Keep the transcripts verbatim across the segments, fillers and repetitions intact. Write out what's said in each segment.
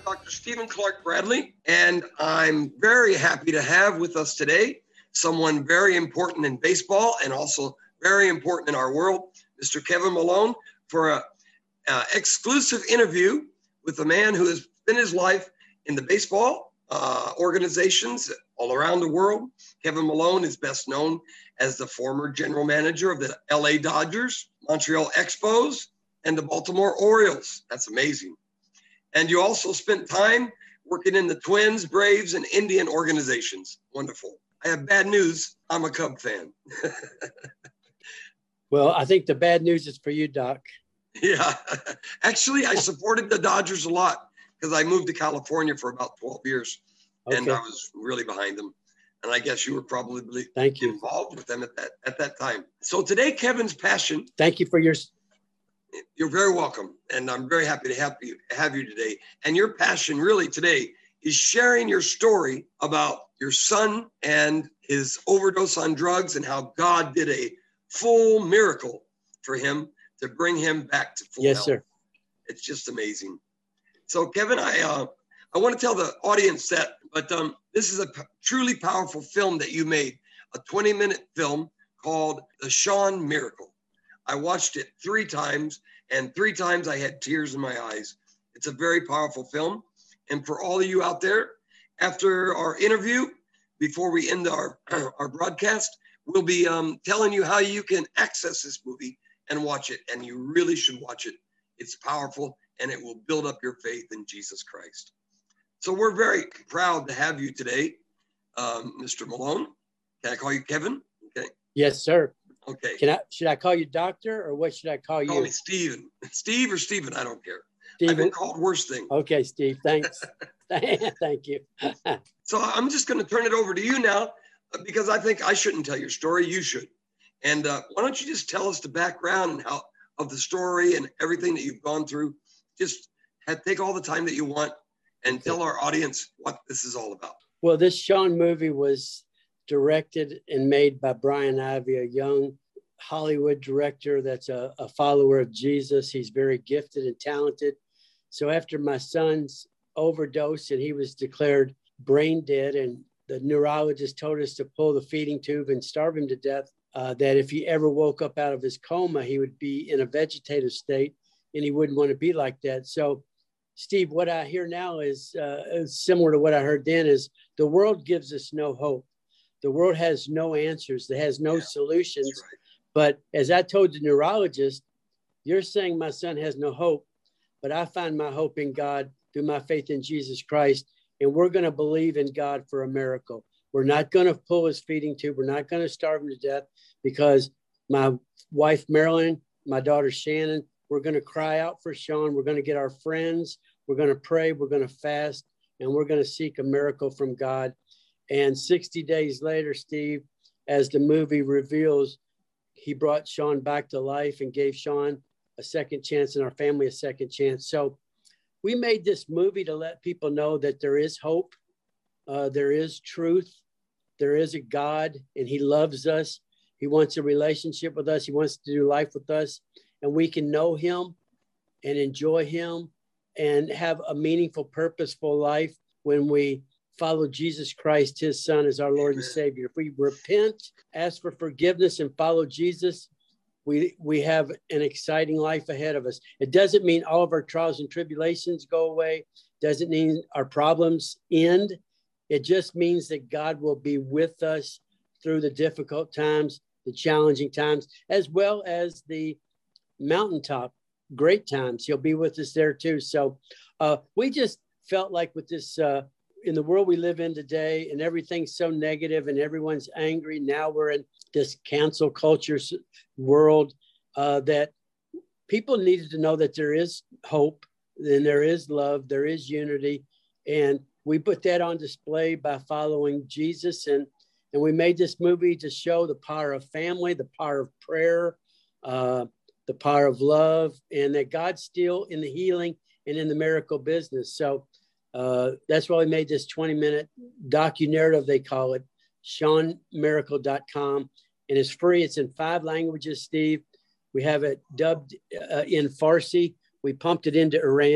Doctor Stephen Clark Bradley, and I'm very happy to have with us today someone very important in baseball and also very important in our world, Mister Kevin Malone, for an exclusive interview with a man who has spent his life in the baseball uh, organizations all around the world. Kevin Malone is best known as the former general manager of the L A Dodgers, Montreal Expos, and the Baltimore Orioles. That's amazing. And you also spent time working in the Twins, Braves, and Indian organizations. Wonderful. I have bad news. I'm a Cub fan. Well, I think the bad news is for you, Doc. Yeah. Actually, I supported the Dodgers a lot because I moved to California for about twelve years. Okay. And I was really behind them. And I guess you were probably Thank you. involved with them at that at that time. So today, Kevin's passion. Thank you for your... You're very welcome. And I'm very happy to have you, have you today. And your passion really today is sharing your story about your son and his overdose on drugs and how God did a full miracle for him to bring him back to full yes, health. Sir. It's just amazing. So Kevin, I uh, I want to tell the audience that, but um, this is a p- truly powerful film that you made, a twenty minute film called The Sean Miracle. I watched it three times, and three times I had tears in my eyes. It's a very powerful film. And for all of you out there, after our interview, before we end our, our broadcast, we'll be um, telling you how you can access this movie and watch it. And you really should watch it. It's powerful, and it will build up your faith in Jesus Christ. So we're very proud to have you today, um, Mister Malone. Can I call you Kevin? Okay. Yes, sir. Okay. Can I? Should I call you Doctor, or what should I call, call you? Call me Steven. Steve or Steven, I don't care. Steven. I've been called worse things. Okay, Steve. Thanks. Thank you. So I'm just going to turn it over to you now, because I think I shouldn't tell your story. You should. And uh, why don't you just tell us the background and how of the story and everything that you've gone through? Just have, take all the time that you want and okay. tell our audience what this is all about. Well, this Sean movie was directed and made by Brian Ivey, a young Hollywood director that's a, a follower of Jesus. He's very gifted and talented. So after my son's overdose and he was declared brain dead, and the neurologist told us to pull the feeding tube and starve him to death, uh, that if he ever woke up out of his coma, he would be in a vegetative state and he wouldn't want to be like that. So Steve, what I hear now is uh, similar to what I heard then, is the world gives us no hope. The world has no answers. It has no yeah, solutions. Right. But as I told the neurologist, you're saying my son has no hope, but I find my hope in God through my faith in Jesus Christ. And we're going to believe in God for a miracle. We're not going to pull his feeding tube. We're not going to starve him to death, because my wife, Marilyn, my daughter, Shannon, we're going to cry out for Sean. We're going to get our friends. We're going to pray. We're going to fast, and we're going to seek a miracle from God. And sixty days later, Steve, as the movie reveals, he brought Sean back to life and gave Sean a second chance and our family a second chance. So we made this movie to let people know that there is hope. Uh, there is truth. There is a God, and he loves us. He wants a relationship with us. He wants to do life with us, and we can know him and enjoy him and have a meaningful, purposeful life when we follow Jesus Christ, his son, as our Lord and Savior. If we repent, ask for forgiveness, and follow Jesus, we we have an exciting life ahead of us. It doesn't mean all of our trials and tribulations go away. Doesn't mean our problems end. It just means that God will be with us through the difficult times, the challenging times, as well as the mountaintop great times. He'll be with us there too. So uh, we just felt like with this, uh, in the world we live in today, and everything's so negative and everyone's angry. Now we're in this cancel culture world, uh, that people needed to know that there is hope, and there is love, there is unity. And we put that on display by following Jesus. And, and we made this movie to show the power of family, the power of prayer, uh, the power of love, and that God's still in the healing and in the miracle business. So uh, that's why we made this twenty minute docu-narrative, they call it, sean miracle dot com. And it's free. It's in five languages, Steve. We have it dubbed uh, in Farsi. We pumped it into Iran.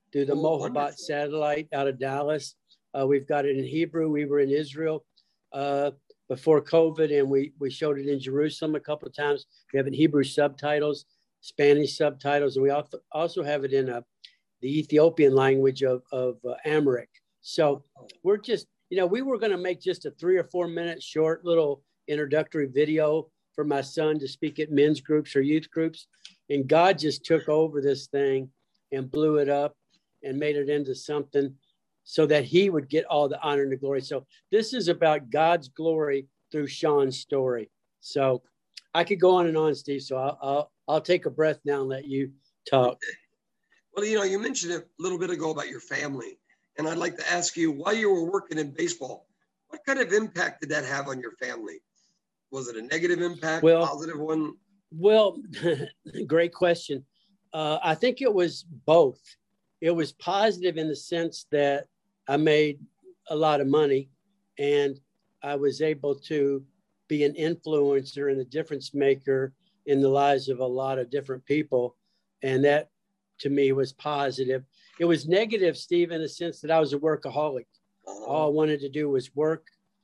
through the Oh, Mohabbat wonderful. satellite out of Dallas. Uh, we've got it in Hebrew. We were in Israel uh, before COVID, and we, we showed it in Jerusalem a couple of times. We have it in Hebrew subtitles, Spanish subtitles, and we also have it in a, the Ethiopian language of, of uh, Amharic. So we're just, you know, we were going to make just a three or four minute short little introductory video for my son to speak at men's groups or youth groups. And God just took over this thing and blew it up and made it into something so that he would get all the honor and the glory. So this is about God's glory through Sean's story. So I could go on and on, Steve. So I'll, I'll, I'll take a breath now and let you talk. Okay. Well, you know, you mentioned a little bit ago about your family. And I'd like to ask you, while you were working in baseball, what kind of impact did that have on your family? Was it a negative impact, well, positive one? Well, great question. Uh, I think it was both. It was positive in the sense that I made a lot of money and I was able to be an influencer and a difference maker in the lives of a lot of different people. And that to me was positive. It was negative, Steve, in the sense that I was a workaholic. Uh-huh. All I wanted to do was work.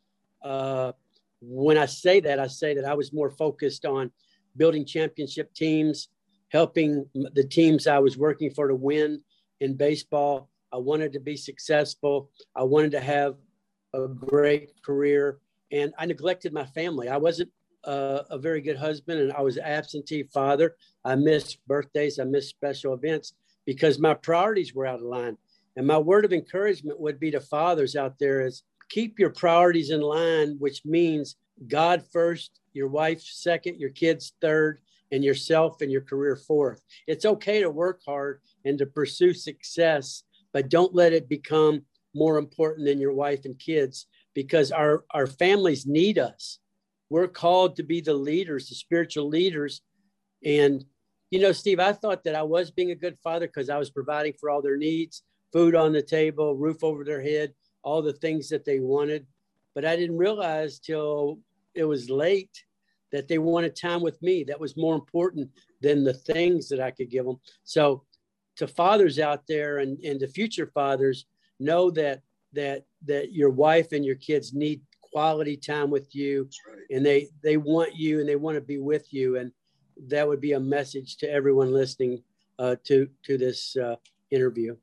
Uh, when I say that, I say that I was more focused on building championship teams, helping the teams I was working for to win in baseball. I wanted to be successful. I wanted to have a great career, and I neglected my family. I wasn't uh, a very good husband, and I was an absentee father. I missed birthdays. I missed special events because my priorities were out of line. And my word of encouragement would be to fathers out there is keep your priorities in line, which means God first, your wife second, your kids third, and yourself and your career fourth. It's okay to work hard and to pursue success, but don't let it become more important than your wife and kids, because our, our families need us. We're called to be the leaders, the spiritual leaders. And, you know, Steve, I thought that I was being a good father because I was providing for all their needs, food on the table, roof over their head, all the things that they wanted. But I didn't realize till it was late that they wanted time with me. That was more important than the things that I could give them. So to fathers out there and, and to future fathers, know that that that your wife and your kids need quality time with you. Right. And they they want you and they want to be with you. And that would be a message to everyone listening uh, to, to this uh, interview.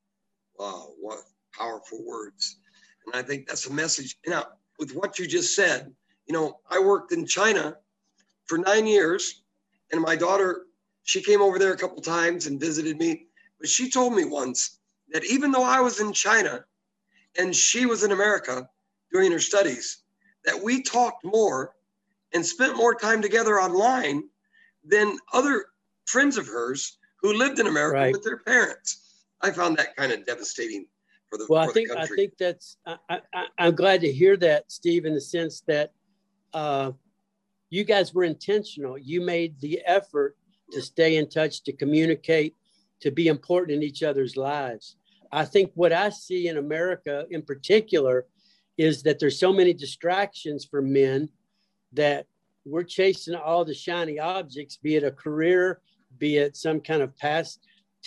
Wow, what powerful words. And I think that's a message. Now, with what you just said, you know, I worked in China for nine years, and my daughter, she came over there a couple times and visited me, but she told me once that even though I was in China and she was in America doing her studies, that we talked more and spent more time together online than other friends of hers who lived in America right. with their parents. I found that kind of devastating for the, well, for I think, the country. I think that's, I, I, I'm glad to hear that, Steve, in the sense that uh, you guys were intentional. You made the effort to stay in touch, to communicate, to be important in each other's lives. I think what I see in America in particular is that there's so many distractions for men that we're chasing all the shiny objects, be it a career, be it some kind of past,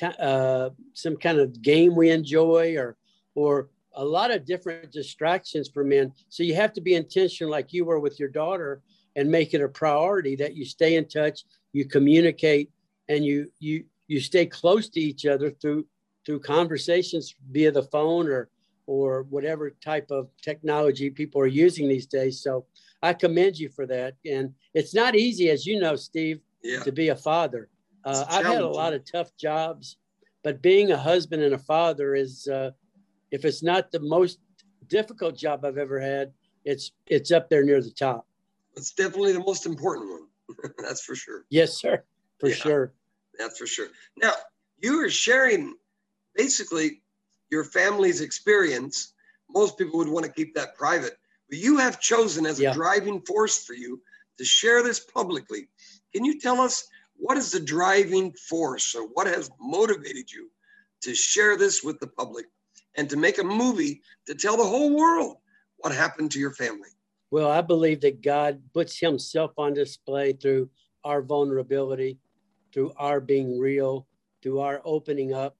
uh, some kind of game we enjoy, or, or a lot of different distractions for men. So you have to be intentional like you were with your daughter and make it a priority that you stay in touch, you communicate, and you, you, you stay close to each other through, through conversations via the phone or, or whatever type of technology people are using these days. So I commend you for that. And it's not easy, as you know, Steve, yeah. to be a father. Uh, I've had a lot of tough jobs, but being a husband and a father is, uh, if it's not the most difficult job I've ever had, it's it's up there near the top. It's definitely the most important one. That's for sure. Yes, sir. For yeah, sure. That's for sure. Now, you are sharing basically your family's experience. Most people would want to keep that private, but you have chosen as yeah. a driving force for you to share this publicly. Can you tell us what is the driving force, or what has motivated you to share this with the public and to make a movie to tell the whole world what happened to your family? Well, I believe that God puts himself on display through our vulnerability, through our being real, through our opening up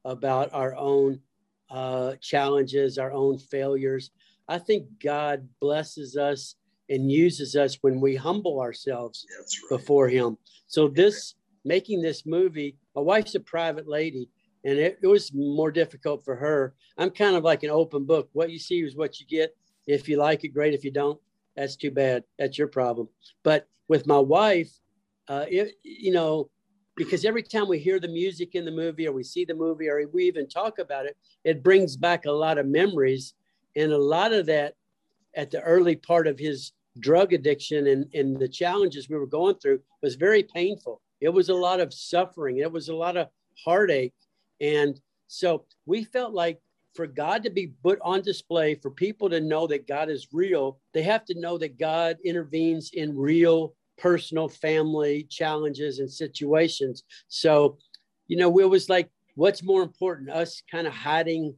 about our own uh, challenges, our own failures. I think God blesses us and uses us when we humble ourselves right. before him. So this, making this movie, my wife's a private lady, and it, it was more difficult for her. I'm kind of like an open book. What you see is what you get. If you like it, great. If you don't, that's too bad. That's your problem. But with my wife, uh, it, you know, because every time we hear the music in the movie or we see the movie or we even talk about it, it brings back a lot of memories. And a lot of that at the early part of his drug addiction and, and the challenges we were going through was very painful. It was a lot of suffering. It was a lot of heartache. And so we felt like for God to be put on display, for people to know that God is real, they have to know that God intervenes in real personal family challenges and situations. So, you know, it was like, what's more important, us kind of hiding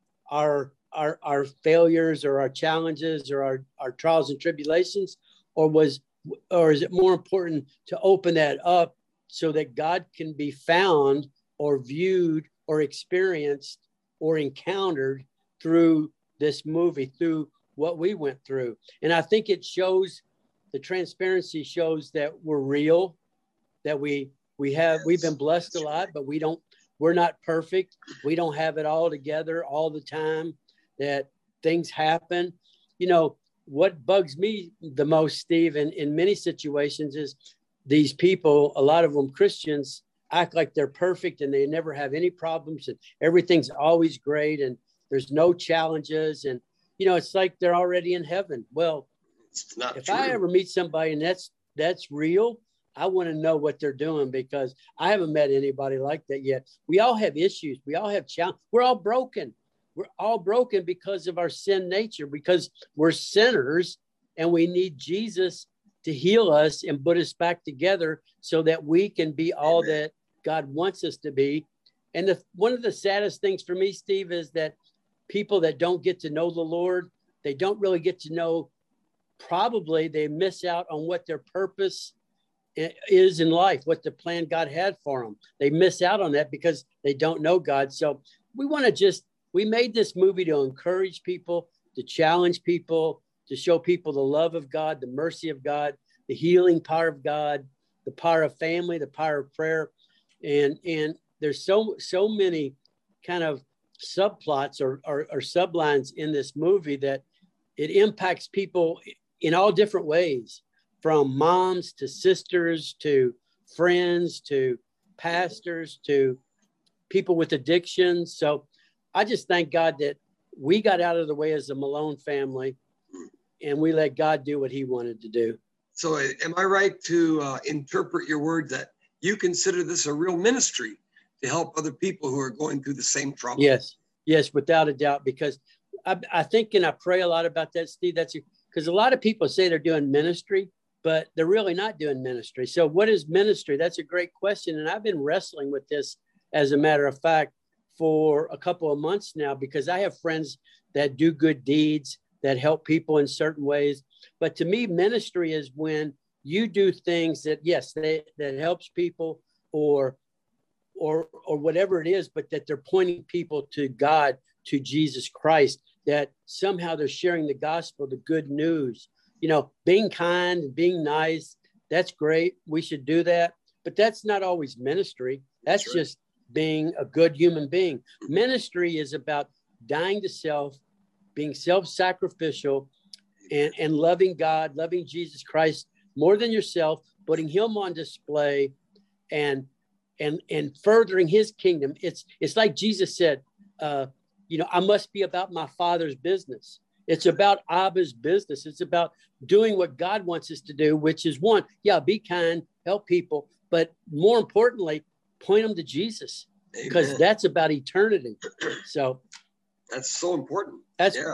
our our our failures or our challenges or our, our trials and tribulations, or was or is it more important to open that up so that God can be found or viewed or experienced or encountered through this movie, through what we went through? And I think it shows, the transparency shows that we're real, that we we have we've been blessed a lot, but we don't we're not perfect. We don't have it all together all the time, that things happen. You know, what bugs me the most, Steve, in, in many situations is these people, a lot of them Christians, act like they're perfect and they never have any problems and everything's always great and there's no challenges. And, you know, it's like they're already in heaven. Well, it's not if true. I ever meet somebody and that's, that's real, I want to know what they're doing, because I haven't met anybody like that yet. We all have issues. We all have challenges. We're all broken. We're all broken because of our sin nature, because we're sinners and we need Jesus to heal us and put us back together so that we can be all Amen. That God wants us to be. And the, one of the saddest things for me, Steve, is that people that don't get to know the Lord, they don't really get to know, probably they miss out on what their purpose is in life, what the plan God had for them. They miss out on that because they don't know God. So we want to just, we made this movie to encourage people, to challenge people, to show people the love of God, the mercy of God, the healing power of God, the power of family, the power of prayer. And, and there's so, so many kind of subplots or, or, or sublines in this movie that it impacts people in all different ways, from moms to sisters, to friends, to pastors, to people with addictions. So I just thank God that we got out of the way as a Malone family and we let God do what he wanted to do. So am I right to uh, interpret your word that you consider this a real ministry to help other people who are going through the same trouble? Yes, yes, without a doubt, because I, I think, and I pray a lot about that, Steve, that's because a lot of people say they're doing ministry, but they're really not doing ministry. So what is ministry? That's a great question. And I've been wrestling with this, as a matter of fact, for a couple of months now, because I have friends that do good deeds, that help people in certain ways. But to me, ministry is when you do things that, yes, they, that helps people or, or, or whatever it is, but that they're pointing people to God, to Jesus Christ, that somehow they're sharing the gospel, the good news. You know, being kind, being nice, that's great. We should do that. But that's not always ministry. That's sure. just being a good human being. Ministry is about dying to self, being self-sacrificial, and, and loving God, loving Jesus Christ more than yourself, putting him on display and and and furthering his kingdom. It's it's like Jesus said, uh, you know, I must be about my Father's business. It's about Abba's business. It's about doing what God wants us to do, which is one, yeah, be kind, help people, but more importantly, point them to Jesus, because Amen. That's about eternity. So that's so important. That's yeah.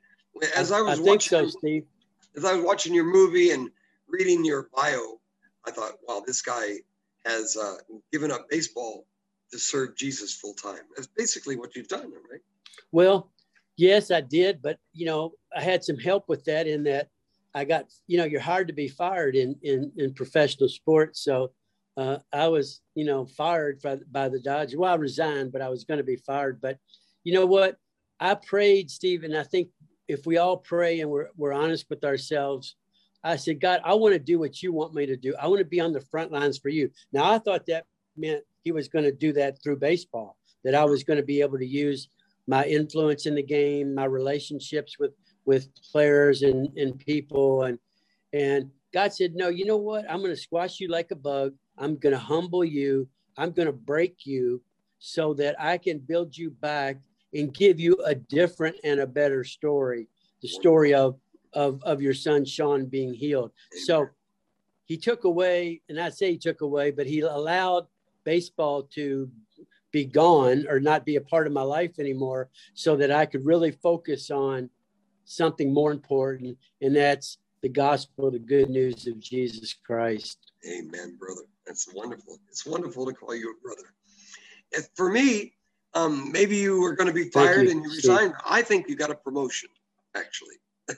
As I was I watching, think so, Steve. As I was watching your movie and reading your bio, I thought, wow, this guy has uh, given up baseball to serve Jesus full time. That's basically what you've done, right? Well, yes, I did. But, you know, I had some help with that in that I got, you know, you're hard to be fired in, in, in professional sports. So uh, I was, you know, fired by, by the Dodgers. Well, I resigned, but I was going to be fired. But you know what? I prayed, Steve, and I think if we all pray and we're, we're honest with ourselves, I said, God, I want to do what you want me to do. I want to be on the front lines for you. Now, I thought that meant he was going to do that through baseball, that I was going to be able to use my influence in the game, my relationships with, with players and, and people. And, and God said, no, you know what? I'm going to squash you like a bug. I'm going to humble you. I'm going to break you so that I can build you back and give you a different and a better story, the story of, of, of your son, Sean, being healed. So he took away, and I say he took away, but he allowed baseball to be gone or not be a part of my life anymore so that I could really focus on something more important, and that's the gospel, the good news of Jesus Christ. Amen, brother. That's wonderful. It's wonderful to call you a brother. If, for me, um, maybe you were going to be fired you, and you resigned. Steve. I think you got a promotion, actually.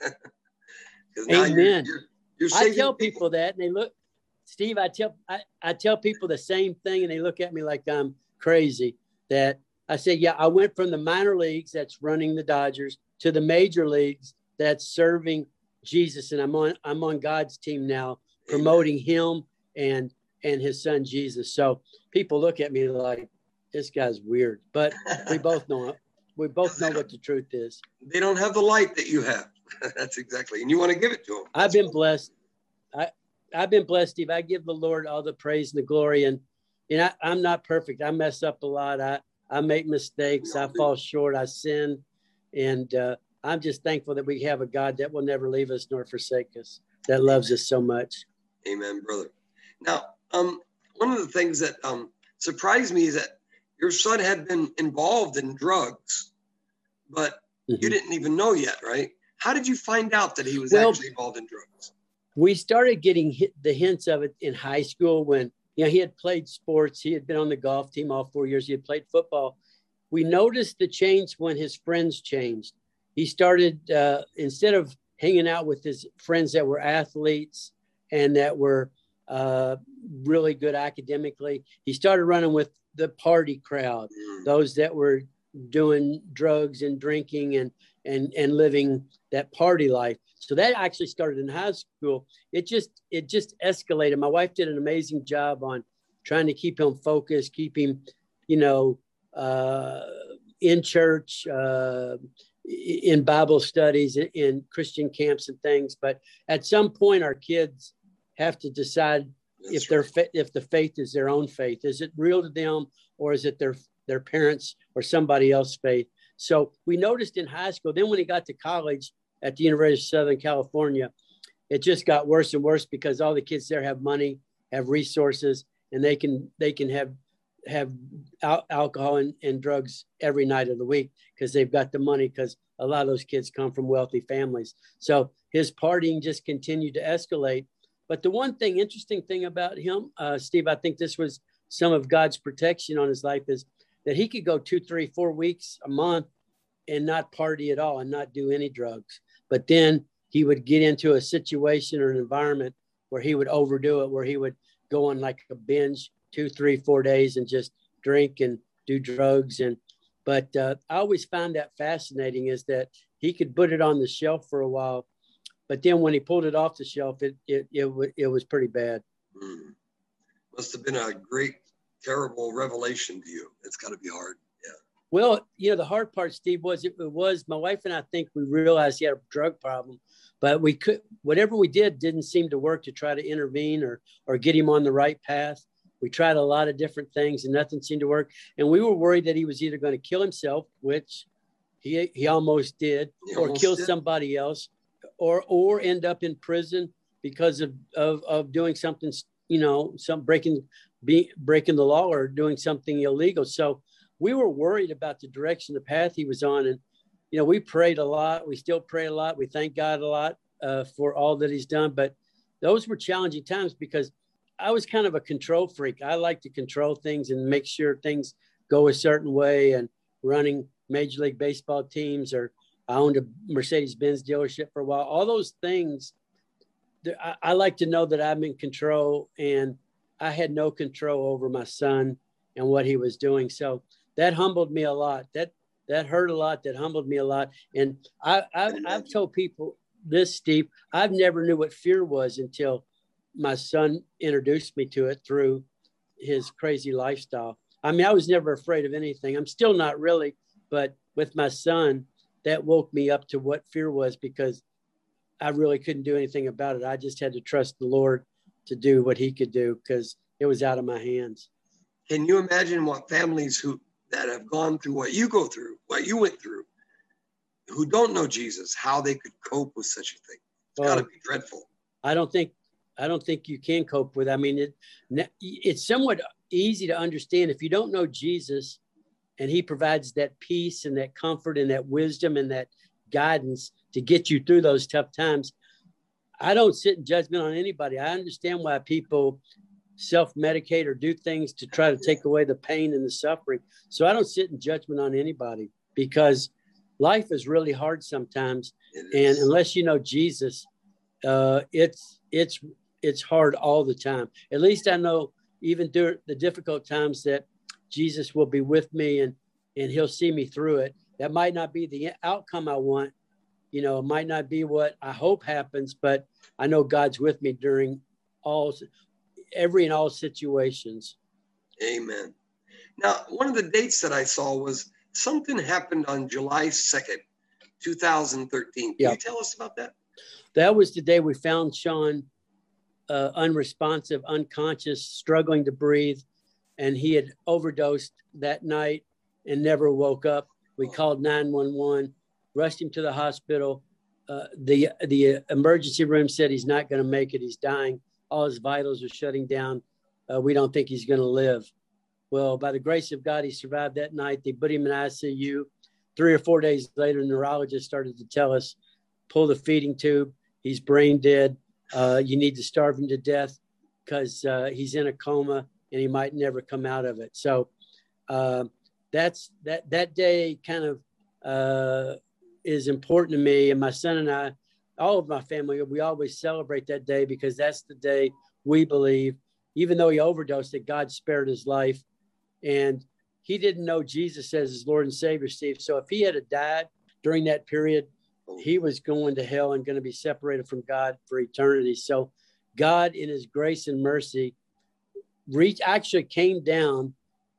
Now Amen. You're, you're, you're I tell people that, and they look, Steve, I tell I, I tell people the same thing, and they look at me like I'm crazy. That I say, yeah, I went from the minor leagues, that's running the Dodgers, to the major leagues, that's serving Jesus, and I'm on I'm on God's team now, promoting Him and and His Son Jesus. So people look at me like, this guy's weird, but we both know it. We both know what the truth is. They don't have the light that you have. That's exactly, and you want to give it to them. That's I've been cool. blessed. I I've been blessed, Steve. I give the Lord all the praise and the glory, and and I, I'm not perfect. I mess up a lot. I I make mistakes. I fall short. I sin, and uh, I'm just thankful that we have a God that will never leave us nor forsake us, that loves us so much. Amen, brother. Now, um, one of the things that um, surprised me is that your son had been involved in drugs, but mm-hmm. you didn't even know yet, right? How did you find out that he was well, actually involved in drugs? We started getting hit, the hints of it in high school when, you know, he had played sports. He had been on the golf team all four years. He had played football. We noticed the change when his friends changed. He started, uh, instead of hanging out with his friends that were athletes and that were uh, really good academically, he started running with the party crowd, those that were doing drugs and drinking and and and living that party life. So that actually started in high school. It just it just escalated. My wife did an amazing job on trying to keep him focused, keep him, you know, uh, in church, uh, in Bible studies, in Christian camps and things. But at some point, our kids have to decide That's if their right. if the faith is their own faith. Is it real to them, or is it their their parents or somebody else's faith? So we noticed in high school. Then when he got to college at the University of Southern California, it just got worse and worse because all the kids there have money, have resources, and they can they can have have al- alcohol and, and drugs every night of the week because they've got the money, because a lot of those kids come from wealthy families. So his partying just continued to escalate. But the one thing, interesting thing about him, uh, Steve, I think this was some of God's protection on his life, is that he could go two, three, four weeks, a month and not party at all and not do any drugs. But then he would get into a situation or an environment where he would overdo it, where he would go on like a binge two, three, four days and just drink and do drugs. And but uh, I always found that fascinating, is that he could put it on the shelf for a while, but then when he pulled it off the shelf, it it it, w- it was pretty bad. Mm. Must have been a great, terrible revelation to you. It's got to be hard. Yeah. Well, you know, the hard part, Steve, was it, it was my wife and I think we realized he had a drug problem, but we could, whatever we did didn't seem to work to try to intervene or or get him on the right path. We tried a lot of different things and nothing seemed to work. And we were worried that he was either going to kill himself, which he he almost did, he or almost kill did. somebody else, or or end up in prison because of of, of doing something, you know, some breaking be, breaking the law or doing something illegal. So we were worried about the direction, the path he was on. And, you know, we prayed a lot. We still pray a lot. We thank God a lot uh, for all that he's done. But those were challenging times because I was kind of a control freak. I like to control things and make sure things go a certain way, and running Major League Baseball teams, or I owned a Mercedes-Benz dealership for a while. All those things, I, I like to know that I'm in control, and I had no control over my son and what he was doing. So that humbled me a lot. That that hurt a lot. That humbled me a lot. And I, I've, I've told people this, Steve, I've never knew what fear was until my son introduced me to it through his crazy lifestyle. I mean, I was never afraid of anything. I'm still not really, but with my son, that woke me up to what fear was, because I really couldn't do anything about it. I just had to trust the Lord to do what he could do, because it was out of my hands. Can you imagine what families who that have gone through what you go through, what you went through, who don't know Jesus, how they could cope with such a thing? It's well, got to be dreadful. I don't think I don't think you can cope with. I mean, it it's somewhat easy to understand if you don't know Jesus, and he provides that peace and that comfort and that wisdom and that guidance to get you through those tough times. I don't sit in judgment on anybody. I understand why people self-medicate or do things to try to take away the pain and the suffering. So I don't sit in judgment on anybody, because life is really hard sometimes. And unless you know Jesus, uh, it's it's it's hard all the time. At least I know, even during the difficult times, that Jesus will be with me, and and he'll see me through it. That might not be the outcome I want. You know, it might not be what I hope happens, but I know God's with me during all, every and all situations. Amen. Now, one of the dates that I saw was something happened on July second, two thousand thirteen. Can yeah. you tell us about that? That was the day we found Sean uh, unresponsive, unconscious, struggling to breathe. And he had overdosed that night and never woke up. We oh. called nine one one. Rushed him to the hospital. Uh, the the emergency room said he's not going to make it. He's dying. All his vitals are shutting down. Uh, we don't think he's going to live. Well, by the grace of God, he survived that night. They put him in I C U. Three or four days later, neurologist started to tell us, pull the feeding tube. He's brain dead. Uh, you need to starve him to death, because uh, he's in a coma and he might never come out of it. So uh, that's that that day kind of uh, is important to me. And my son and I, all of my family, we always celebrate that day, because that's the day we believe, even though he overdosed, that God spared his life. And he didn't know Jesus as his Lord and Savior, Steve. So if he had died during that period, he was going to hell and going to be separated from God for eternity. So God, in his grace and mercy, reach actually came down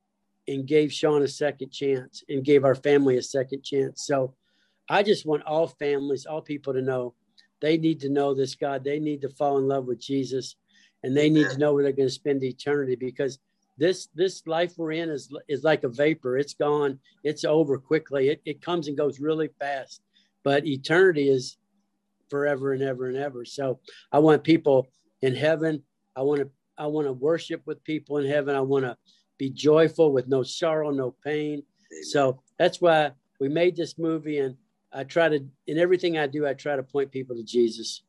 and gave Sean a second chance and gave our family a second chance. So I just want all families, all people to know they need to know this God. They need to fall in love with Jesus, and they need to know where they're going to spend eternity, because this this life we're in is is like a vapor. It's gone. It's over quickly. It, it comes and goes really fast, but eternity is forever and ever and ever. So I want people in heaven. I want to I want to worship with people in heaven. I want to be joyful with no sorrow, no pain. Amen. So that's why we made this movie, and I try to, in everything I do, I try to point people to Jesus.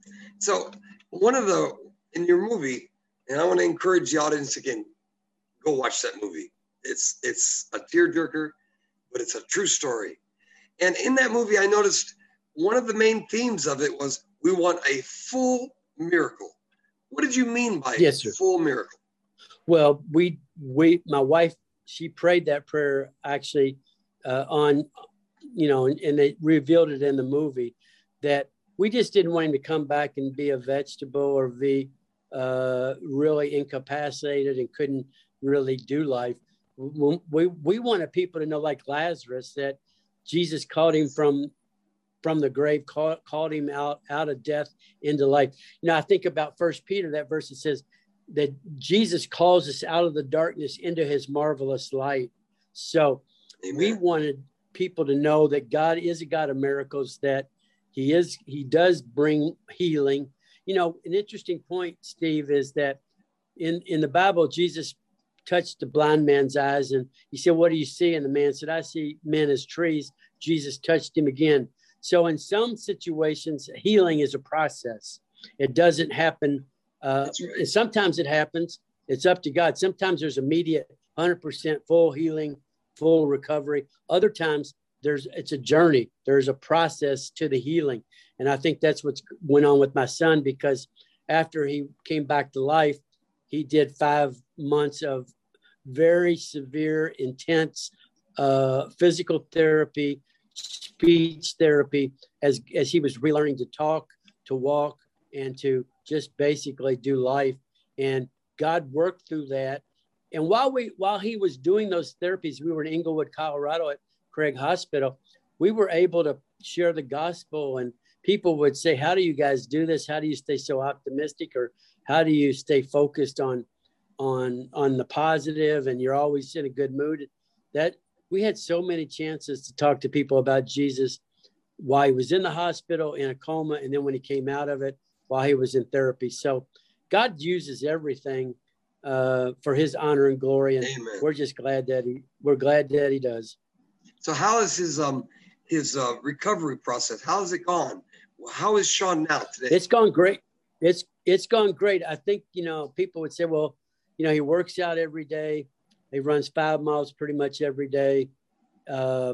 So one of the, in your movie, and I want to encourage the audience again, go watch that movie. It's, it's a tearjerker, but it's a true story. And in that movie, I noticed one of the main themes of it was, we want a full miracle. What did you mean by yes, sir. full miracle? Well, we, we, my wife, she prayed that prayer actually uh, on, you know, and, and they revealed it in the movie, that we just didn't want him to come back and be a vegetable or be uh, really incapacitated and couldn't really do life. We, we, we wanted people to know, like Lazarus, that Jesus called him from from the grave, called, called him out, out of death into life. You know, I think about First Peter, that verse that says that Jesus calls us out of the darkness into his marvelous light. So Amen. We wanted people to know that God is a God of miracles, that he is, he does bring healing. You know, an interesting point, Steve, is that in, in the Bible, Jesus touched the blind man's eyes and he said, "What do you see?" And the man said, "I see men as trees." Jesus touched him again. So in some situations, healing is a process. It doesn't happen. Uh, right. Sometimes it happens. It's up to God. Sometimes there's immediate one hundred percent full healing, full recovery. Other times there's, it's a journey. There's a process to the healing. And I think that's what went on with my son, because after he came back to life, he did five months of very severe, intense uh, physical therapy, speech therapy, as, as he was relearning to talk, to walk, and to just basically do life. And God worked through that. And while we, while he was doing those therapies, we were in Englewood, Colorado at Craig Hospital. We were able to share the gospel, and people would say, how do you guys do this? How do you stay so optimistic? Or how do you stay focused on, on, on the positive, and you're always in a good mood? That we had so many chances to talk to people about Jesus while he was in the hospital in a coma, and then when he came out of it, while he was in therapy. So God uses everything uh, for his honor and glory. And Amen. We're just glad that he, we're glad that he does. So how is his, um, his uh, recovery process? How has it gone? How is Sean now today? It's gone great. It's, it's gone great. I think, you know, people would say, well, you know, he works out every day. He runs five miles pretty much every day. Uh,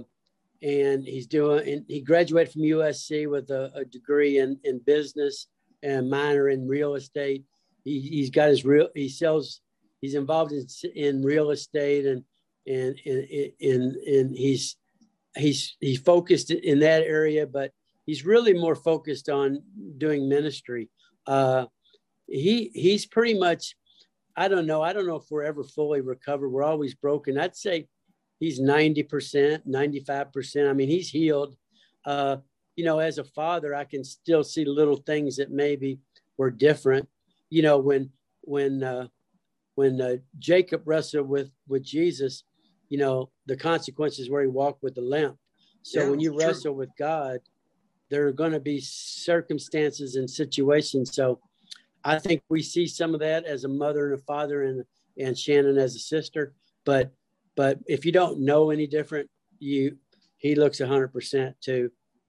and he's doing, and he graduated from U S C with a, a degree in, in business and a minor in real estate. He, he's got his real, he sells, he's involved in, in real estate, and, and, and, and, and he's, he's, he's focused in that area, but he's really more focused on doing ministry. Uh, he, he's pretty much, I don't know. I don't know if we're ever fully recovered. We're always broken. I'd say he's ninety percent, ninety-five percent. I mean, he's healed. Uh, you know, as a father, I can still see little things that maybe were different. You know, when, when, uh, when uh, Jacob wrestled with, with Jesus, you know, the consequences where he walked with the limp. So yeah, when you wrestle true. with God, there are going to be circumstances and situations. So I think we see some of that as a mother and a father, and, and Shannon as a sister. But, but if you don't know any different, you, he looks a hundred percent to,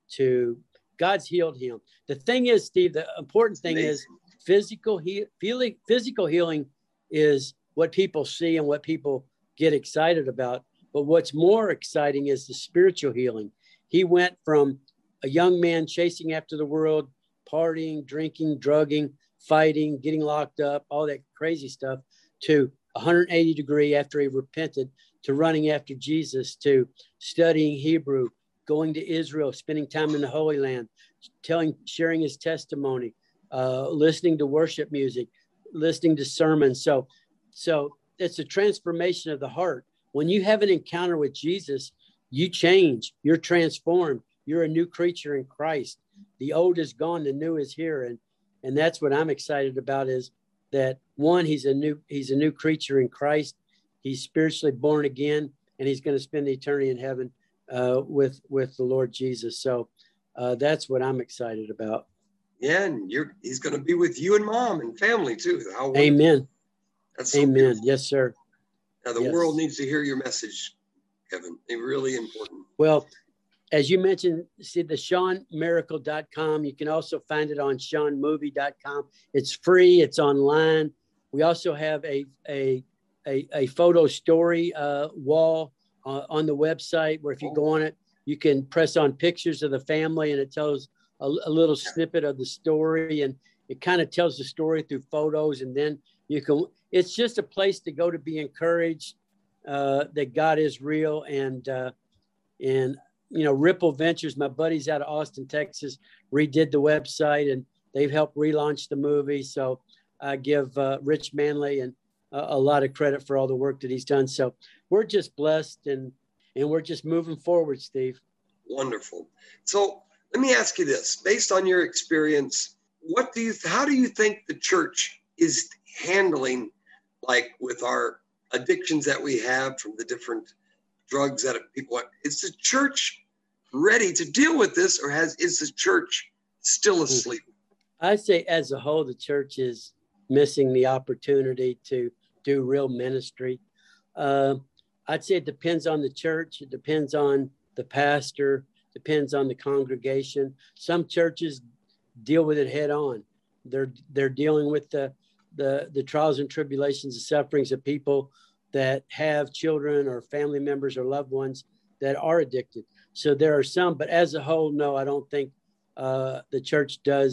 to God's healed him. The thing is, Steve, the important thing is physical he, feeling, physical healing is what people see and what people get excited about. But what's more exciting is the spiritual healing. He went from a young man chasing after the world, partying, drinking, drugging, fighting, getting locked up, all that crazy stuff, to one hundred eighty degree after he repented, to running after Jesus, to studying Hebrew, going to Israel, spending time in the Holy Land, telling, sharing his testimony, uh, listening to worship music, listening to sermons. So, so it's a transformation of the heart. When you have an encounter with Jesus, you change, you're transformed, you're a new creature in Christ. The old is gone, the new is here. And And that's what I'm excited about, is that one, he's a new, he's a new creature in Christ. He's spiritually born again, and he's going to spend eternity in heaven uh, with, with the Lord Jesus. So uh, that's what I'm excited about. Yeah. And you're, he's going to be with you and mom and family too. How Amen. That's so Amen. beautiful. Yes, sir. Now the yes. world needs to hear your message, Kevin. It's really important. Well, as you mentioned, see the Sean Miracle dot com. You can also find it on Sean Movie dot com. It's free. It's online. We also have a a a, a photo story uh, wall uh, on the website, where if you go on it, you can press on pictures of the family, and it tells a, a little snippet of the story, and it kind of tells the story through photos. And then you can. It's just a place to go to be encouraged uh, that God is real, and uh, and. You know, Ripple Ventures, my buddies out of Austin, Texas, redid the website, and they've helped relaunch the movie. So I give uh, Rich Manley and uh, a lot of credit for all the work that he's done. So we're just blessed, and and we're just moving forward, Steve. Wonderful. So let me ask you this: based on your experience, what do you, how do you think the church is handling, like with our addictions that we have from the different drugs that people want? Is the church ready to deal with this, or has is the church still asleep? I say as a whole, the church is missing the opportunity to do real ministry. Uh, I'd say it depends on the church. It depends on the pastor, depends on the congregation. Some churches deal with it head on. They're, they're dealing with the, the, the trials and tribulations and sufferings of people that have children or family members or loved ones that are addicted. So there are some, but as a whole, no, I don't think uh, the church does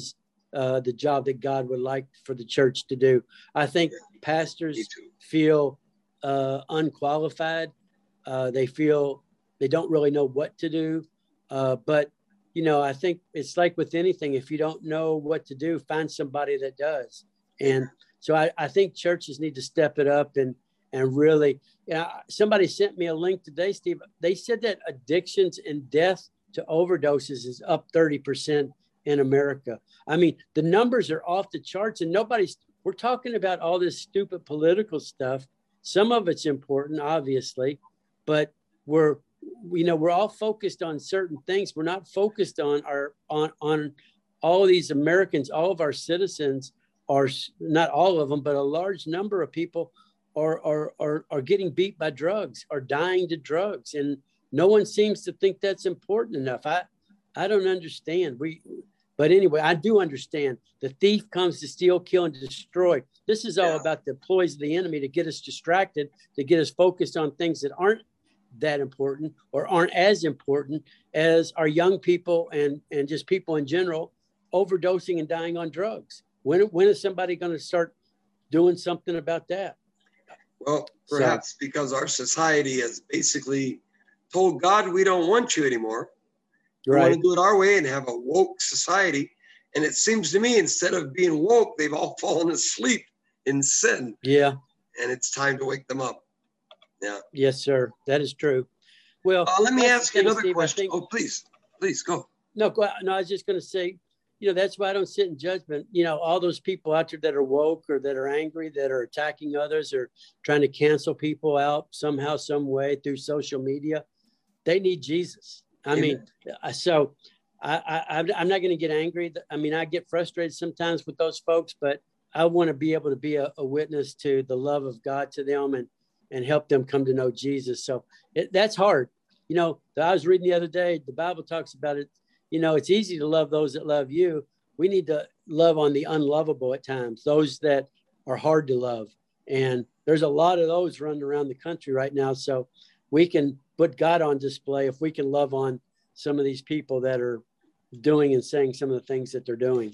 uh, the job that God would like for the church to do. I think pastors feel uh, unqualified. Uh, they feel they don't really know what to do. Uh, but, you know, I think it's like with anything, if you don't know what to do, find somebody that does. And so I, I think churches need to step it up and, and really, you know, somebody sent me a link today, Steve. They said that addictions and death to overdoses is up thirty percent in America. I mean, the numbers are off the charts, and nobody's, we're talking about all this stupid political stuff. Some of it's important, obviously, but we're, you know, we're all focused on certain things. We're not focused on our, on, on all of these Americans. All of our citizens are, not all of them, but a large number of people are, are, are, are getting beat by drugs, are dying to drugs. And no one seems to think that's important enough. I, I don't understand. We, but anyway, I do understand. The thief comes to steal, kill, and destroy. This is all yeah. about the ploys of the enemy to get us distracted, to get us focused on things that aren't that important or aren't as important as our young people and, and just people in general overdosing and dying on drugs. When, when is somebody going to start doing something about that? Well, perhaps so, because our society has basically told God we don't want you anymore. We right. want to do it our way and have a woke society. And it seems to me, instead of being woke, they've all fallen asleep in sin. Yeah. And it's time to wake them up. Yeah. Yes, sir. That is true. Well, uh, let me ask you another Steve, question. Think, oh, please, please go. No, go, no, I was just going to say, you know, that's why I don't sit in judgment. You know, all those people out there that are woke or that are angry, that are attacking others or trying to cancel people out somehow, some way through social media, they need Jesus. I Amen. mean, so I, I, I'm not going to get angry. I mean, I get frustrated sometimes with those folks, but I want to be able to be a, a witness to the love of God to them and, and help them come to know Jesus. So it, that's hard. You know, I was reading the other day, the Bible talks about it. You know, it's easy to love those that love you. We need to love on the unlovable at times, those that are hard to love. And there's a lot of those running around the country right now. So we can put God on display if we can love on some of these people that are doing and saying some of the things that they're doing.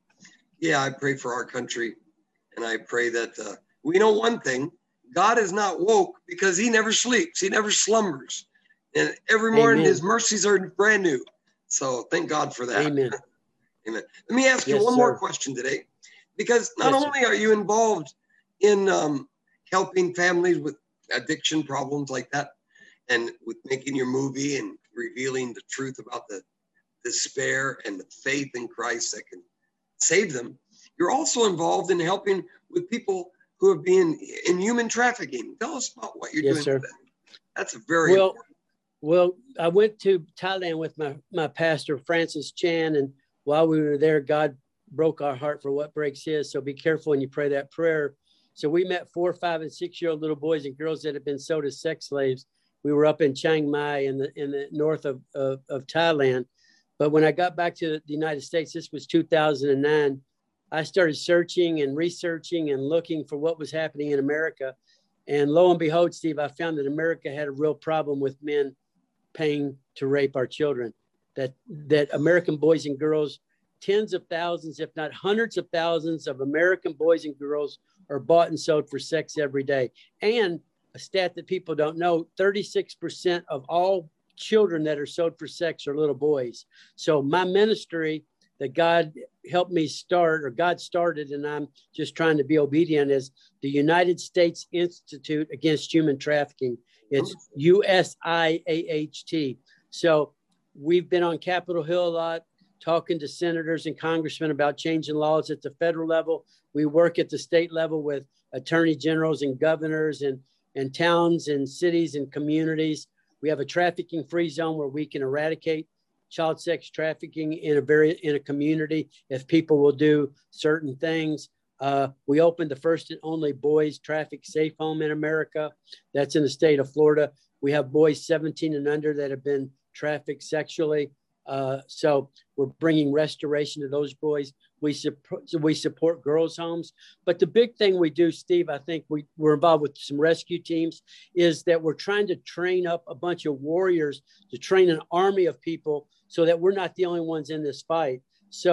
Yeah, I pray for our country. And I pray that uh, we know one thing, God is not woke because he never sleeps. He never slumbers. And every morning Amen. His mercies are brand new. So thank God for that. Amen. Amen. Let me ask you yes, one sir. more question today, because not yes, only sir. are you involved in um, helping families with addiction problems like that, and with making your movie and revealing the truth about the despair and the faith in Christ that can save them, you're also involved in helping with people who have been in human trafficking. Tell us about what you're yes, doing sir. with that. That's a very well, important. Well, I went to Thailand with my, my pastor, Francis Chan, and while we were there, God broke our heart for what breaks his. So be careful when you pray that prayer. So we met four, five, and six-year-old little boys and girls that had been sold as sex slaves. We were up in Chiang Mai in the in the north of, of, of Thailand. But when I got back to the United States, this was two thousand nine, I started searching and researching and looking for what was happening in America. And lo and behold, Steve, I found that America had a real problem with men paying to rape our children, that that American boys and girls, tens of thousands, if not hundreds of thousands of American boys and girls are bought and sold for sex every day. And a stat that people don't know, thirty-six percent of all children that are sold for sex are little boys. So my ministry that God helped me start, or God started, and I'm just trying to be obedient, is the United States Institute Against Human Trafficking. It's U S I A H T. So we've been on Capitol Hill a lot, talking to senators and congressmen about changing laws at the federal level. We work at the state level with attorney generals and governors and, and towns and cities and communities. We have a trafficking free zone where we can eradicate child sex trafficking in a very in a community if people will do certain things. Uh, we opened the first and only boys traffic safe home in America. That's in the state of Florida. We have boys seventeen and under that have been trafficked sexually. Uh, so we're bringing restoration to those boys. We support, we support girls' homes. But the big thing we do, Steve, I think we, we're involved with some rescue teams, is that we're trying to train up a bunch of warriors to train an army of people so that we're not the only ones in this fight. So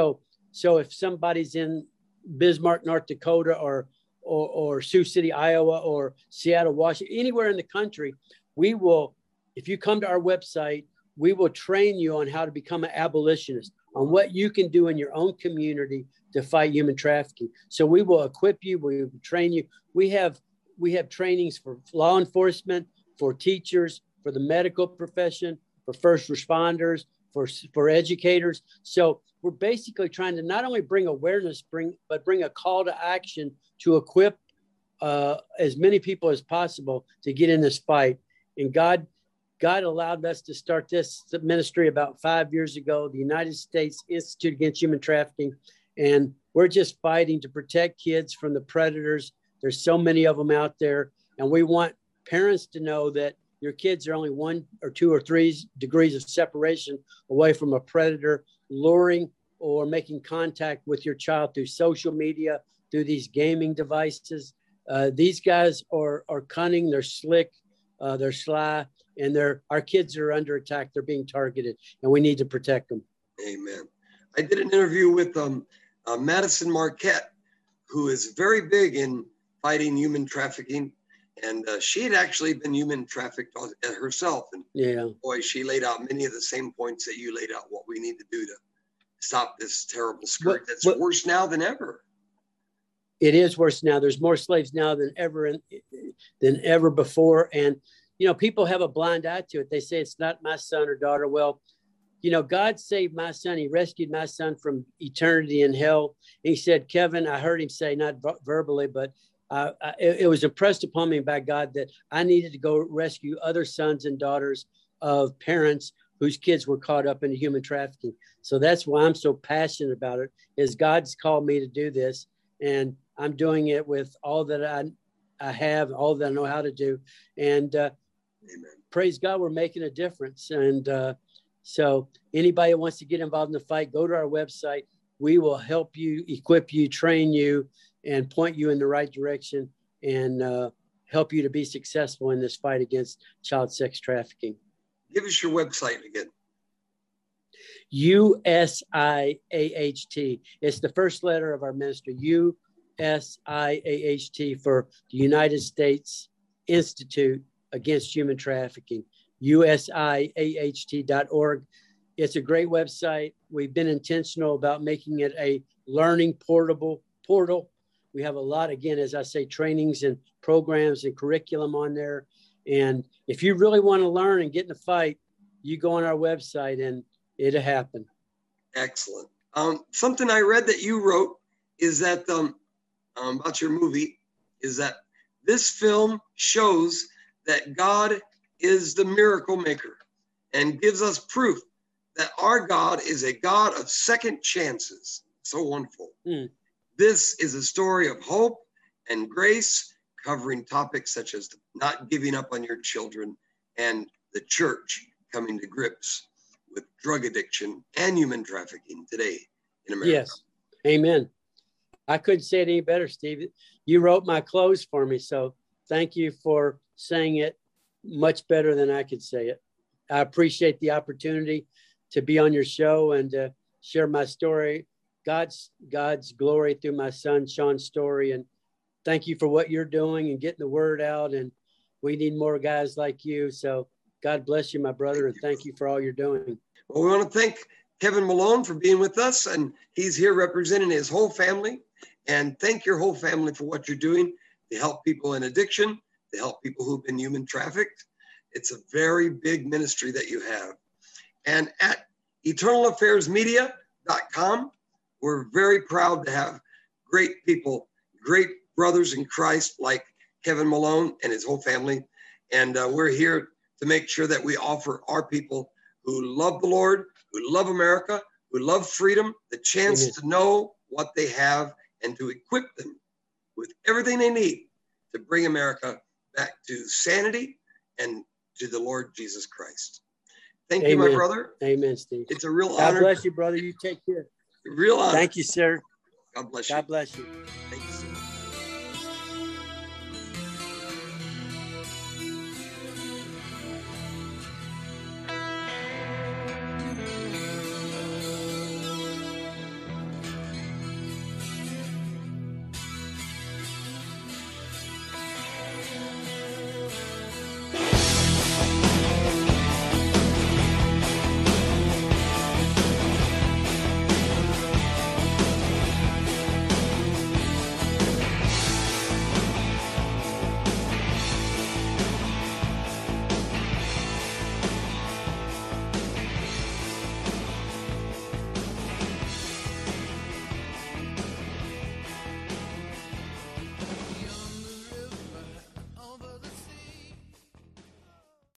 So if somebody's in Bismarck, North Dakota, or, or, or Sioux City, Iowa, or Seattle, Washington, anywhere in the country, we will, if you come to our website, we will train you on how to become an abolitionist, on what you can do in your own community to fight human trafficking. So we will equip you, we will train you. We have, we have trainings for law enforcement, for teachers, for the medical profession, for first responders, for, for educators. So we're basically trying to not only bring awareness, bring but bring a call to action to equip uh, as many people as possible to get in this fight. And God, God allowed us to start this ministry about five years ago, the United States Institute Against Human Trafficking. And we're just fighting to protect kids from the predators. There's so many of them out there. And we want parents to know that your kids are only one or two or three degrees of separation away from a predator luring or making contact with your child through social media, through these gaming devices. Uh, these guys are, are cunning, they're slick, uh, they're sly, and they're, our kids are under attack. They're being targeted, and we need to protect them. Amen. I did an interview with um, uh, Madison Marquette, who is very big in fighting human trafficking. And uh, she had actually been human trafficked herself. And yeah, boy, she laid out many of the same points that you laid out, what we need to do to stop this terrible scourge that's but, worse now than ever. It is worse now. There's more slaves now than ever in, than ever before. And, you know, people have a blind eye to it. They say it's not my son or daughter. Well, you know, God saved my son. He rescued my son from eternity in hell. And he said, Kevin, I heard him say, not verbally, but Uh, it, it was impressed upon me by God that I needed to go rescue other sons and daughters of parents whose kids were caught up in human trafficking. So that's why I'm so passionate about it, is God's called me to do this. And I'm doing it with all that I, I have, all that I know how to do. And uh, praise God, we're making a difference. And uh, so anybody that wants to get involved in the fight, go to our website. We will help you, equip you, train you, and point you in the right direction, and uh, help you to be successful in this fight against child sex trafficking. Give us your website again. U S I A H T. It's the first letter of our ministry, U S I A H T, for the United States Institute Against Human Trafficking, U S I A H T dot org. It's a great website. We've been intentional about making it a learning portable portal. We have a lot, again, as I say, trainings and programs and curriculum on there. And if you really want to learn and get in the fight, you go on our website and it'll happen. Excellent. Um, something I read that you wrote is that um, um, about your movie is that this film shows that God is the miracle maker and gives us proof that our God is a God of second chances. So wonderful. Mm. This is a story of hope and grace, covering topics such as not giving up on your children and the church coming to grips with drug addiction and human trafficking today in America. Yes. Amen. I couldn't say it any better, Steve. You wrote my close for me, so thank you for saying it much better than I could say it. I appreciate the opportunity to be on your show and uh, share my story. God's God's glory through my son, Sean's story. And thank you for what you're doing and getting the word out. And we need more guys like you. So God bless you, my brother. And thank you for all you're doing. Well, we want to thank Kevin Malone for being with us. And he's here representing his whole family. And thank your whole family for what you're doing to help people in addiction, to help people who've been human trafficked. It's a very big ministry that you have. And at eternal affairs media dot com, we're very proud to have great people, great brothers in Christ like Kevin Malone and his whole family. And uh, we're here to make sure that we offer our people who love the Lord, who love America, who love freedom, the chance Amen. To know what they have and to equip them with everything they need to bring America back to sanity and to the Lord Jesus Christ. Thank Amen. You, my brother. Amen, Steve. It's a real God honor. God bless you, brother. You take care. Real honor. Thank you, sir. God bless you. God bless you. Thank you.